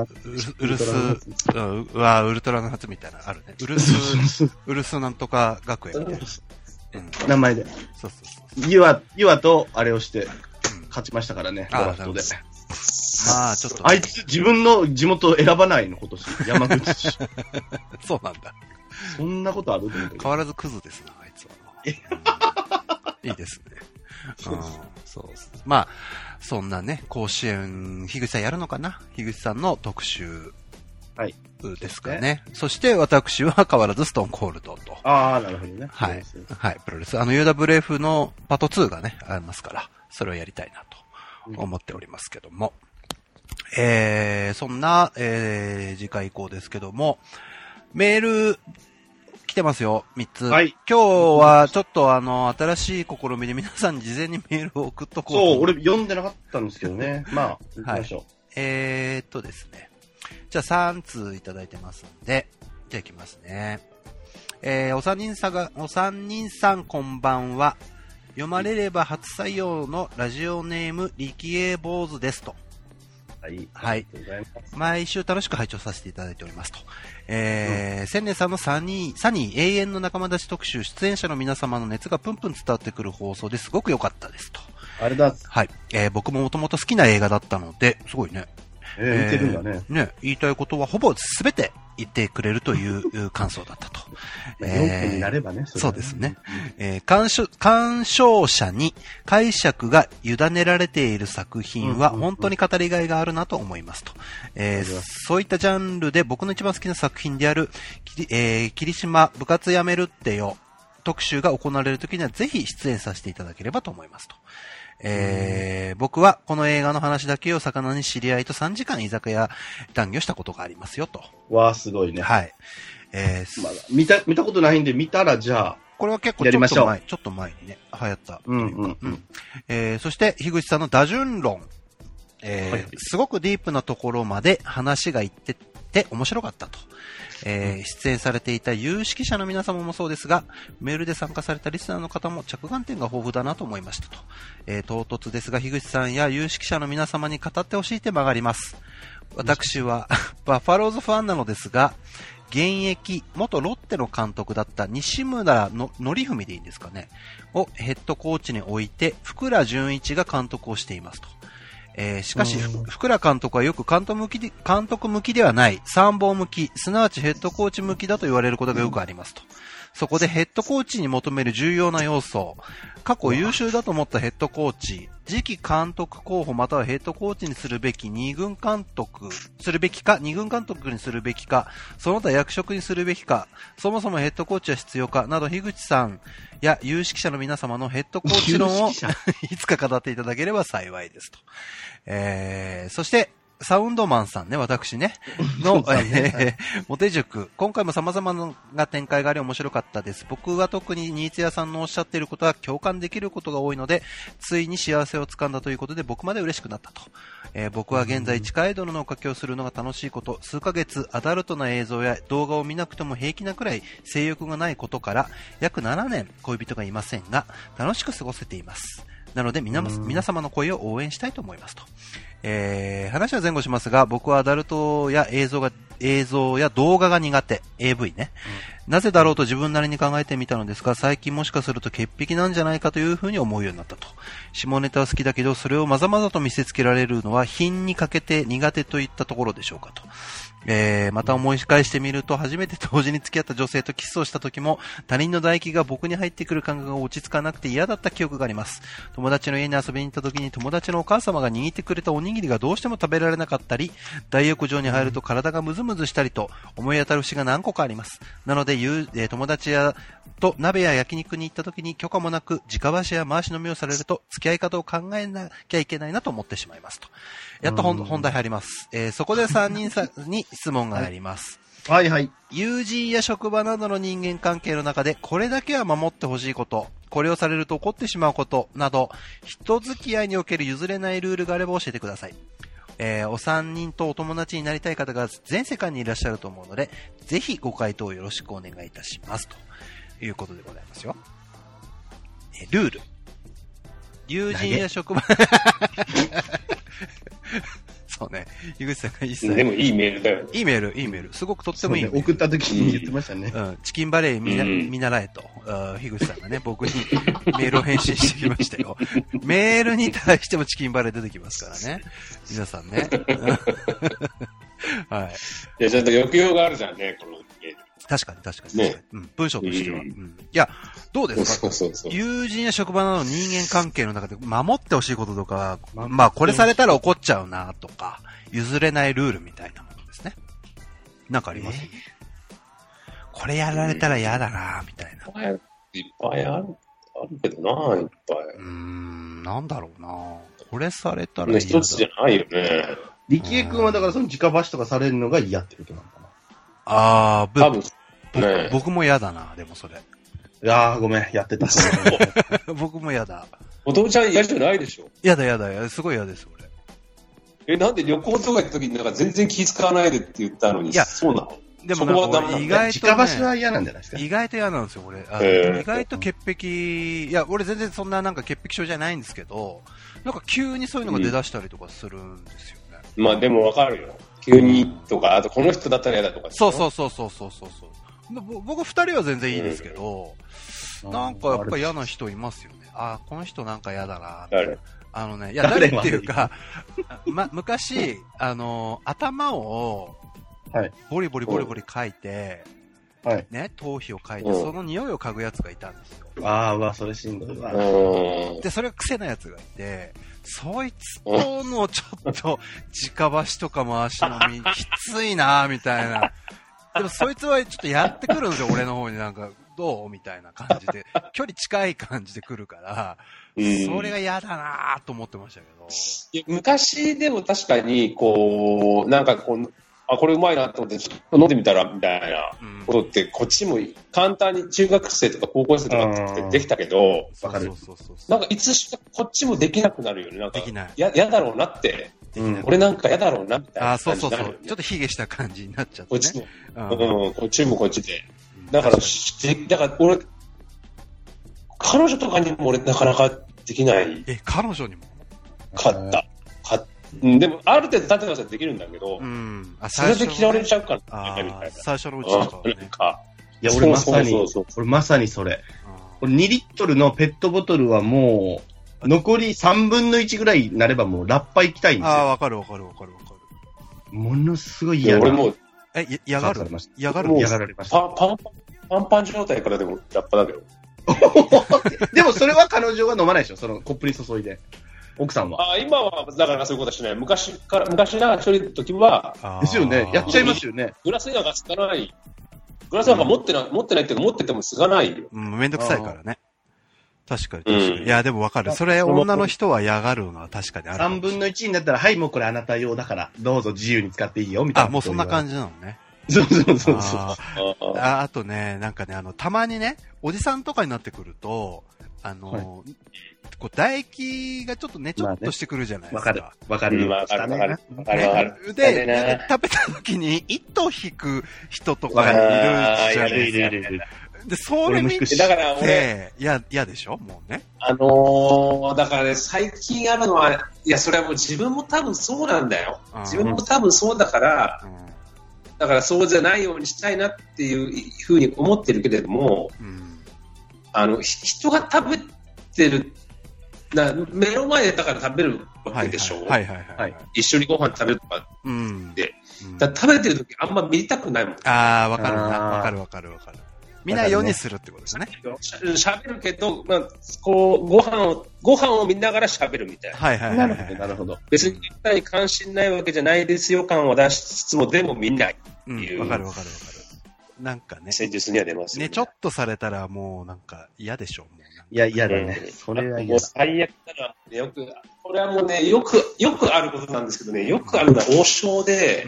[SPEAKER 3] とみたいなのあるね。ウルスなんとか学園みたいな。
[SPEAKER 4] 名前で。
[SPEAKER 3] そう。
[SPEAKER 4] ユアとあれをして、勝ちましたからね、ドラフトで。
[SPEAKER 3] まあ、ちょっと、ね。
[SPEAKER 4] あいつ自分の地元選ばないの、今年。山口市。
[SPEAKER 3] そうなんだ。
[SPEAKER 4] そんなことあると思う。
[SPEAKER 3] 変わらずクズですな、あいつは。いいですね。そう。まあ、そんなね、甲子園、樋口さんやるのかな？樋口さんの特集。はい。ですかね。そして私は変わらずストーンコールドと。
[SPEAKER 4] ああ、なるほどね。
[SPEAKER 3] はい。はい、プロレス。UWF のパート2がね、ありますから、それをやりたいなと思っておりますけども。そんな、次回以降ですけども、メール、来てますよ、3つ。はい。今日はちょっと新しい試みで皆さん事前にメールを送っとこうと。
[SPEAKER 4] そう、俺読んでなかったんですけどね。まあ、行きましょう。
[SPEAKER 3] ですね。じゃあ3通いただいてますんで、じゃあ行きますね。お三人さんこんばんは。読まれれば初採用のラジオネーム、力恵坊主ですと。はい。毎週楽しく拝聴させていただいておりますと。千年さんのサニー永遠の仲間たち特集、出演者の皆様の熱がプンプン伝わってくる放送ですごく良かったですと。
[SPEAKER 4] あれだ。
[SPEAKER 3] はい。僕ももともと好きな映画だったので、すごいね。
[SPEAKER 4] 見てるんだね。
[SPEAKER 3] ね、言いたいことはほぼ全て言ってくれるという感想だったと。
[SPEAKER 4] 4分になればね。
[SPEAKER 3] そうですね。鑑賞者に解釈が委ねられている作品は本当に語りがいがあるなと思いますと。そういったジャンルで僕の一番好きな作品である、霧島部活やめるってよ特集が行われるときにはぜひ出演させていただければと思いますと。僕はこの映画の話だけを魚に知り合いと3時間居酒屋談義したことがありますよと。
[SPEAKER 4] わー、すごいね。
[SPEAKER 3] はい。
[SPEAKER 4] まだ見たことないんで見たらじゃあ。
[SPEAKER 3] これは結構ちょっと前にね、流行ったというか。そして、樋口さんの打順論。すごくディープなところまで話がいってて面白かったと。出演されていた有識者の皆様もそうですが、メールで参加されたリスナーの方も着眼点が豊富だなと思いましたと。唐突ですが、樋口さんや有識者の皆様に語ってほしいテーマがあります。私はバファローズファンなのですが、現役元ロッテの監督だった西村の則文でいいんですかねをヘッドコーチに置いて福良純一が監督をしていますと。しかし、福良監督はよく監督向きではない、参謀向き、すなわちヘッドコーチ向きだと言われることがよくありますと。そこでヘッドコーチに求める重要な要素、過去優秀だと思ったヘッドコーチ、次期監督候補またはヘッドコーチにするべき2軍監督するべきか、2軍監督にするべきか、その他役職にするべきか、そもそもヘッドコーチは必要かなど、樋口さんや有識者の皆様のヘッドコーチ論をいつか語っていただければ幸いですと。そして、サウンドマンさんね、私ね、の、モテ塾。今回も様々な展開があり面白かったです。僕は特に新津屋さんのおっしゃっていることは共感できることが多いので、ついに幸せをつかんだということで僕まで嬉しくなったと。僕は現在地下アイドルの追っかけをするのが楽しいこと、数ヶ月アダルトな映像や動画を見なくても平気なくらい性欲がないことから、約7年恋人がいませんが、楽しく過ごせています。なので皆様の声を応援したいと思いますと。話は前後しますが、僕はアダルトや映像や動画が苦手。AV ね。なぜだろうと自分なりに考えてみたのですが、最近もしかすると潔癖なんじゃないかというふうに思うようになったと。下ネタは好きだけど、それをまざまざと見せつけられるのは品に欠けて苦手といったところでしょうかと。 また思い返してみると、初めて同時に付き合った女性とキスをした時も、他人の唾液が僕に入ってくる感覚が落ち着かなくて嫌だった記憶があります。友達の家に遊びに行った時に友達のお母様が握ってくれたおにぎりがどうしても食べられなかったり、大浴場に入ると体がムズムズしたりと、思い当たる節が何個かあります。なので、友達と鍋や焼肉に行った時に許可もなく、直箸や回し飲みをされると、付き合い方を考えなきゃいけないなと思ってしまいますと。やっと本題入ります。そこで3人に質問があります。
[SPEAKER 4] はいはい。
[SPEAKER 3] 友人や職場などの人間関係の中で、これだけは守ってほしいこと、これをされると怒ってしまうことなど、人付き合いにおける譲れないルールがあれば教えてください。お三人とお友達になりたい方が全世界にいらっしゃると思うので、ぜひご回答よろしくお願いいたします。ということでございますよ。ルール。友人や職場そうね。井口さんが一切。
[SPEAKER 1] でもいいメールだよ。
[SPEAKER 3] いいメール。すごくとってもいいメール。
[SPEAKER 4] 送った時に言ってましたね。
[SPEAKER 3] チキンバレー見習えと、樋口さんがね、僕にメールを返信してきましたよ。メールに対してもチキンバレー出てきますからね。皆さんね。はい。
[SPEAKER 1] いや、ちょっと抑揚があるじゃんね、このメール。
[SPEAKER 3] 確かに。
[SPEAKER 1] ね。
[SPEAKER 3] 文章としては。いや、どうですか？
[SPEAKER 1] そう。
[SPEAKER 3] 友人や職場などの人間関係の中で守ってほしいこととか、まあ、これされたら怒っちゃうなとか、譲れないルールみたいなものですね。なんかあります？これやられたら嫌だなみたいな。
[SPEAKER 1] いっぱいあるけどな、いっぱい。
[SPEAKER 3] なんだろうな。これされたら嫌だ。
[SPEAKER 1] 一つじゃないよね。
[SPEAKER 4] 力恵くんはだからその直箸とかされるのが嫌ってことなのかな。
[SPEAKER 1] 多分、ね、
[SPEAKER 3] 僕も嫌だな、でもそれ。
[SPEAKER 4] いやー、ごめん、やってた。
[SPEAKER 3] 僕も嫌だ。
[SPEAKER 1] お父ちゃん嫌じゃないでしょ？
[SPEAKER 3] 嫌だ、すごい嫌です、
[SPEAKER 1] 俺。なんで旅行とか行った時になんか全然気遣わないでって言ったのに、いや、そうなの？
[SPEAKER 3] でもなんか意外と、ね、
[SPEAKER 4] 直箸は嫌なんじゃないですか？
[SPEAKER 3] 意外と嫌なんですよ、俺。意外と潔癖、いや、俺全然そんななんか潔癖症じゃないんですけど、なんか急にそういうのが出だしたりとかするんですよね。
[SPEAKER 1] まあでもわかるよ。急にとか、あとこの人だったら嫌だとか。
[SPEAKER 3] そう。僕二人は全然いいですけど、なんかやっぱ嫌な人いますよね。この人なんか嫌だな。
[SPEAKER 1] 誰？
[SPEAKER 3] いや、誰っていうか、昔、頭を、ボリボリ書いて、ね、頭皮を書いて、その匂いを嗅ぐやつがいたんですよ。
[SPEAKER 4] それしんどいわ。
[SPEAKER 3] で、それが癖なやつがいて、そいつとのちょっと、直箸とか回し飲み、きついなみたいな。でもそいつはちょっとやってくるんですよ、俺の方になんか、どうみたいな感じで。距離近い感じで来るから、それが嫌だなと思ってましたけど。
[SPEAKER 1] いや昔でも確かに、こう、なんかこう、これうまいなと思って、ちょっと飲んでみたら、みたいなことって、こっちも簡単に中学生とか高校生とかってできたけど、なんかいつしかこっちもできなくなるよね。なんか、嫌だろうなって。俺なんか嫌だろうな、みたいな感じになるよね。
[SPEAKER 3] ちょっと卑下した感じになっちゃって、ね。
[SPEAKER 1] こっちもこっちで。だから俺、彼女とかにも俺なかなかできない。
[SPEAKER 3] 彼女にも
[SPEAKER 1] かった。でも、ある程度立てなさいできるんだけど、それで嫌われちゃうから、みたいな。
[SPEAKER 3] 最初のうちとかね。
[SPEAKER 4] いや、俺まさにそれ。2リットルのペットボトルはもう、残り3分の1ぐらいになればもうラッパ行きたいんですよ。
[SPEAKER 3] わかる。
[SPEAKER 4] ものすごい嫌だ。
[SPEAKER 1] 俺もう、
[SPEAKER 3] 嫌がられました。
[SPEAKER 1] パンパン状態からでもラッパだけど。
[SPEAKER 4] でもそれは彼女は飲まないでしょ、そのコップに注いで。奥さんは。
[SPEAKER 1] 今は、だからそういうことはしない。昔ながら一人の時は。
[SPEAKER 4] ですよね。やっちゃいますよね。
[SPEAKER 1] グラスなんかつかない。グラスなんか持ってないっていうか持っててもつかないよ。
[SPEAKER 3] めんどくさいからね。確かに。いや、でもわかる。それ女の人は嫌がるのは確かにある。
[SPEAKER 4] 3分の1になったら、はい、もうこれあなた用だから、どうぞ自由に使っていいよ、みたいな。
[SPEAKER 3] もうそんな感じなのね。
[SPEAKER 4] そう。
[SPEAKER 3] あとね、なんかね、たまにね、おじさんとかになってくると、こう唾液がちょっとねちょっとしてくるじゃないですか。
[SPEAKER 4] わかる。
[SPEAKER 3] で、食べた時に糸引く人とかいるじゃないですか。で、それ見て、
[SPEAKER 1] だから俺、
[SPEAKER 3] 嫌でしょもうね。
[SPEAKER 1] だからね、最近あるのは、いや、それはもう自分も多分そうなんだよ。自分も多分そうだから、だからそうじゃないようにしたいなっていうふうに思ってるけれども、人が食べてる目の前でだから食べるわけでしょ。
[SPEAKER 3] はいはいはい。
[SPEAKER 1] 一緒にご飯食べるとかで。食べてるときあんま見たくないもん。
[SPEAKER 3] ああ、わかるな。わかるわかるわかる。見ないようにするってことですね。
[SPEAKER 1] 喋るけど、まあ、こう、ご飯を見ながら喋るみたいな。
[SPEAKER 3] はいはいはい。
[SPEAKER 4] なるほど。
[SPEAKER 1] 別に一体に関心ないわけじゃないですよ感を出しつつも、でも見ないっていう。
[SPEAKER 3] わかるわかるわかる。なんかね。
[SPEAKER 1] 戦術には出ますよね。
[SPEAKER 3] ちょっとされたらもうなんか嫌でしょ。
[SPEAKER 4] いや、嫌だね。それは嫌だ。
[SPEAKER 1] 最悪だな。これはもうね、よくあることなんですけどね、よくあるのは王将で、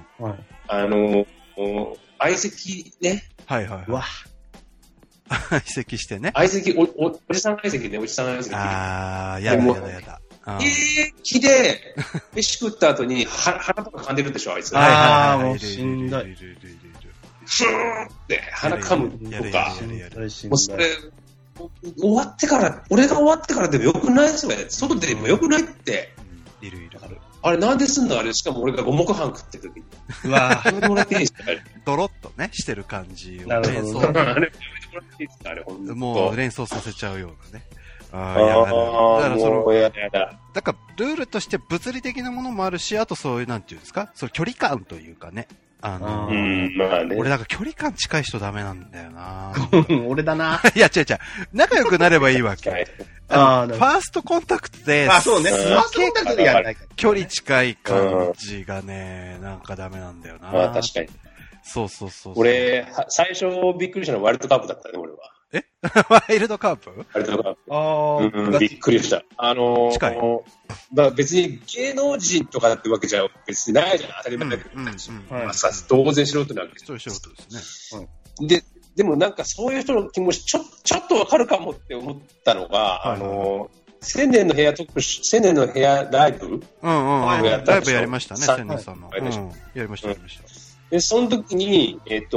[SPEAKER 1] 相席ね。
[SPEAKER 3] はいはい。わ相席してね。
[SPEAKER 1] 相席、おじさん相席ね、おじさん相席。
[SPEAKER 3] あー、やだ。
[SPEAKER 1] 気で、飯食った後に鼻とか噛んでるでしょ、あいつ。
[SPEAKER 4] あー、もうしんどい。
[SPEAKER 1] ふーんって鼻噛むとか。もうそれ、俺が終わってからでもよくないそれ。外でもよくないって。
[SPEAKER 3] いる。
[SPEAKER 1] あれなんですんのあれ、しかも俺が五目飯食ってる時に。
[SPEAKER 3] うわぁ。ドロッとね、してる感じを連想。もう連想させちゃうようなね。だからルールとして物理的なものもあるし、あとそういうなんていうんですか、そう距離感というかね。
[SPEAKER 1] まあね、
[SPEAKER 3] 俺なんか距離感近い人ダメなんだよな
[SPEAKER 4] 俺だな。
[SPEAKER 3] いや違う。仲良くなればいいわけ。ファーストコンタクトで、
[SPEAKER 4] そうね。ファーストコンタクトでやらないから。
[SPEAKER 3] 距離近い感じがね、なんかダメなんだよな。
[SPEAKER 1] まあ確かに。
[SPEAKER 3] そう。
[SPEAKER 1] 俺、最初びっくりしたのはワイルドカープだったね、俺は。
[SPEAKER 3] ワイルドカープ？
[SPEAKER 1] ワイルドカープ。びっくりした。
[SPEAKER 3] 近い。
[SPEAKER 1] 別に芸能人とかってわけじゃ別にないじゃん。当たり前だけど。当然素人なわけです。
[SPEAKER 3] そういう素人ですね。
[SPEAKER 1] でもなんかそういう人の気持ちちょっとわかるかもって思ったのが、千年の部屋ライブ
[SPEAKER 3] ライブやりましたね、千年さんの。やりました。
[SPEAKER 1] で、その時に、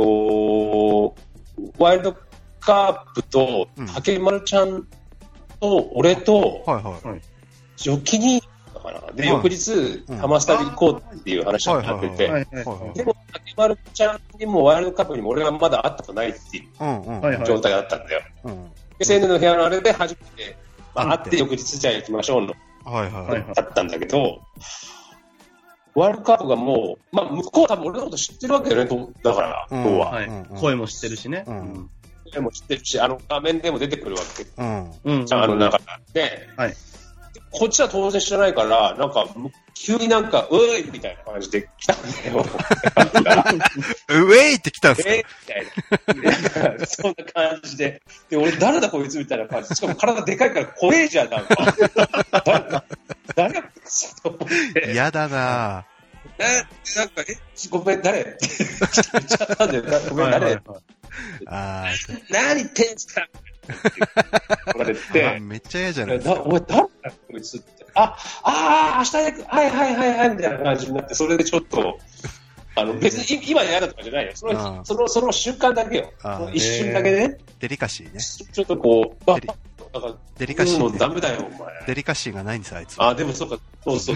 [SPEAKER 1] ワイルドカープと、竹丸ちゃんと、俺と、ジョキに、で、翌日、ハマスタで行こうっていう話になってて、でも、竹丸ちゃんにもワイルドカップにも俺はまだ会ったことないっていう状態だったんだよ。で、青年の部屋のあれで初めて、会って翌日じゃあ行きましょうの、だったんだけど、ワイルドカップがもう、向こうは多分俺のこと知ってるわけよね、だから、
[SPEAKER 4] 声も知ってるしね。
[SPEAKER 1] 声も知ってるし、画面でも出てくるわけ。中で、こっちは当然知らないから、なんか、急になんか、うーいみたいな感じで来たんだよ。
[SPEAKER 3] うえいって来たんですか
[SPEAKER 1] みたいな。そんな感じで。で、俺誰だこいつみたいな感じ。しかも体でかいから怖えじゃん、なんか。誰だと思って。
[SPEAKER 3] 嫌だな
[SPEAKER 1] なんか、ごめん、誰って言っちゃったんだよ。ごめん、誰何言ってんすか言われて。
[SPEAKER 3] めっちゃ嫌じゃないですか。
[SPEAKER 1] お前誰だこいつって。明日行く。はい、みたいな感じになって、それでちょっと、別に今嫌だとかじゃないよ。その瞬間だけよ。一瞬だけね。
[SPEAKER 3] デリカシーね。
[SPEAKER 1] ちょっとこう、
[SPEAKER 3] デリカシー。
[SPEAKER 1] ダメだよ、お前。
[SPEAKER 3] デリカシーがないんです、あいつ。
[SPEAKER 1] でもそうか、そう。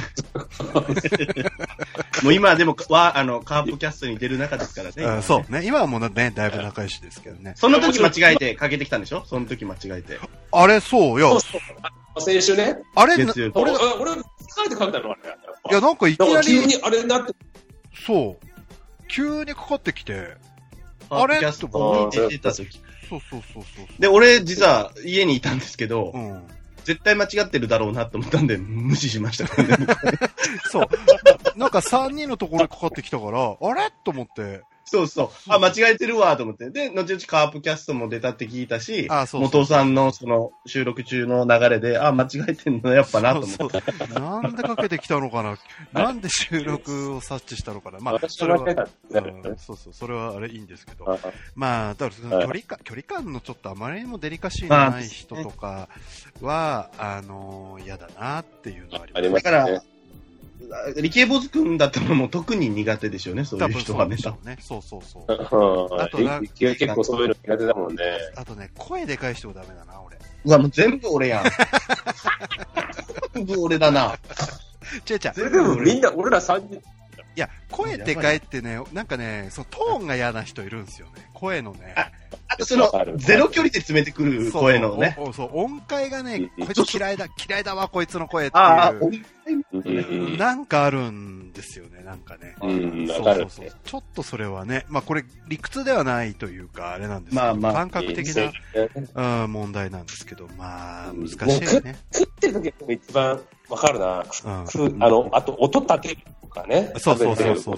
[SPEAKER 4] もう今でも、カープキャストに出る中ですからね。
[SPEAKER 3] そうね。今はもうね、だいぶ仲良しですけどね。
[SPEAKER 4] その時間違えてかけてきたんでしょ？その時間違えて。
[SPEAKER 3] あれ、そうよ。
[SPEAKER 1] 先週ね。
[SPEAKER 3] あれ、俺、
[SPEAKER 1] 疲れてかけたのあれ。
[SPEAKER 3] いや、なんかいきなり。
[SPEAKER 1] 急にあれになって。
[SPEAKER 3] そう。急にかかってきて。
[SPEAKER 4] あれって僕に出てた時。
[SPEAKER 3] そう。
[SPEAKER 4] で、俺、実は家にいたんですけど、絶対間違ってるだろうなと思ったんで、無視しましたからね。
[SPEAKER 3] そう。なんか3人のところにかかってきたから、あれと思って。
[SPEAKER 4] そう。間違えてるわと思って。で、後々カープキャストも出たって聞いたし、元さんのその収録中の流れで、間違えてんのやっぱなと思って。
[SPEAKER 3] なんでかけてきたのかななんで収録を察知したのかなそれは、それはあれいいんですけど。だからその距離感のちょっとあまりにもデリカシーのない人とかは、嫌だなっていうのはあります。
[SPEAKER 4] だから、理系坊主くんだったらもう特に苦手でしょうね、そういう人はね。
[SPEAKER 3] そう。
[SPEAKER 1] あと結構そういうの苦手だもんね。
[SPEAKER 3] あとね、声でかい人ダメだな、俺。
[SPEAKER 4] うわ、もう全部俺やん。全部俺だな。
[SPEAKER 1] 全部みんな、俺ら3人。い
[SPEAKER 3] や、声でかいってね、なんかね、そのトーンが嫌な人いるんですよね。声のね。
[SPEAKER 4] あその、ゼロ距離で詰めてくる声のね。
[SPEAKER 3] そう、音階がね、こいつ嫌いだわ、こいつの声っていう。なんかあるんですよね、なんかね。そう。ちょっとそれはね、まあこれ理屈ではないというか、あれなんですけど、感覚的な問題なんですけど、まあ、難しいよね。
[SPEAKER 1] 食ってる時が一番わかるな。あと、音立てるとかね。
[SPEAKER 3] そう。だ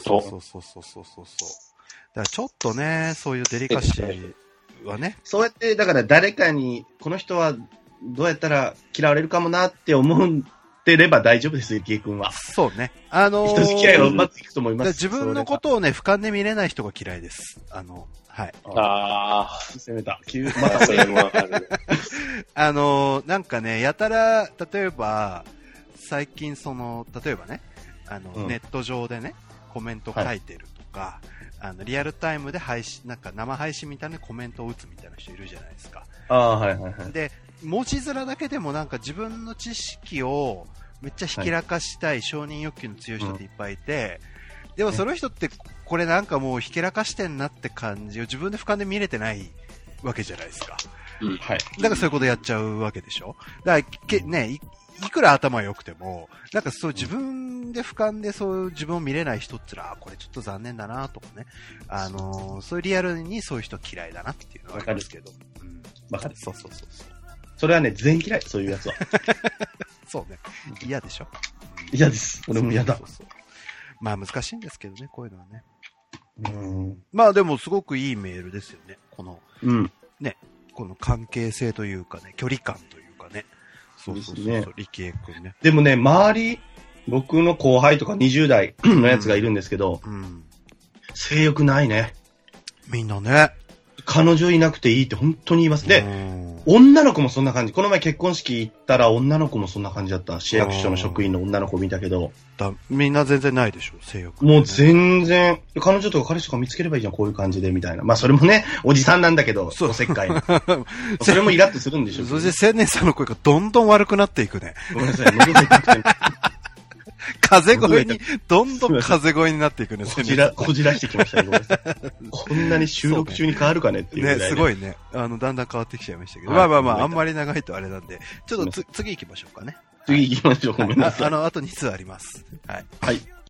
[SPEAKER 3] からちょっとね、そういうデリカシーはね。
[SPEAKER 4] そうやって、だから誰かに、この人はどうやったら嫌われるかもなって思ってれば大丈夫ですよ、池井君は。
[SPEAKER 3] そうね。
[SPEAKER 4] 人付き合いはうまくいくと思います。
[SPEAKER 3] 自分のことをね、俯瞰で見れない人が嫌いです。はい。
[SPEAKER 4] 攻めた。
[SPEAKER 1] またそれもわかる。
[SPEAKER 3] なんかね、やたら、例えば、最近例えばね、ネット上でね、コメント書いてるとか、リアルタイムでなんか生配信みたいなコメントを打つみたいな人いるじゃないですか。で、文字面だけでもなんか自分の知識をめっちゃひけらかしたい、承認欲求の強い人っていっぱいいて、でもその人って、これなんかもうひけらかしてんなって感じを自分で俯瞰で見れてないわけじゃないですか。
[SPEAKER 4] はい。
[SPEAKER 3] だからそういうことやっちゃうわけでしょ。だからね、いくら頭良くても、なんかそう自分で俯瞰でそういう自分を見れない人ってのは、これちょっと残念だなとかね。そういうリアルにそういう人嫌いだなっていうのはあるんですけど。
[SPEAKER 4] わかる。
[SPEAKER 3] そう。
[SPEAKER 4] それはね、全員嫌い、そういうやつは。
[SPEAKER 3] そうね。嫌でしょ。
[SPEAKER 4] 嫌です。俺も嫌だ。
[SPEAKER 3] そう。まあ難しいんですけどね、こういうのはね。まあでもすごくいいメールですよね。この、ね、この関係性というかね、距離感というかね。そう、力恵くんね。
[SPEAKER 4] でもね、周り、僕の後輩とか20代のやつがいるんですけど、性欲ないね。
[SPEAKER 3] みんなね。
[SPEAKER 4] 彼女いなくていいって本当に言いますね。女の子もそんな感じ。この前結婚式行ったら女の子もそんな感じだった。市役所の職員の女の子見たけど。
[SPEAKER 3] みんな全然ないでしょ、性欲、
[SPEAKER 4] もう全然、彼女とか彼氏とか見つければいいじゃん、こういう感じで、みたいな。まあそれもね、おじさんなんだけど、おせっかいの。それもイラッとするんでしょ。
[SPEAKER 3] そして青年さんの声がどんどん悪くなっていくね。
[SPEAKER 4] ごめんなさい、喉が痛くて。
[SPEAKER 3] 風声に、どんどん風声になっていくね。
[SPEAKER 4] こじらしてきましたね、ごめんなさい。こんなに収録中に変わるかねっていうぐらい、ね。
[SPEAKER 3] ね、すごいね。だんだん変わってきちゃいましたけど。まあ、あんまり長いとあれなんで、ちょっと次行きましょうかね。
[SPEAKER 4] 次行きましょう、ごめんなさい。
[SPEAKER 3] あと2通あります。はい。
[SPEAKER 4] はい。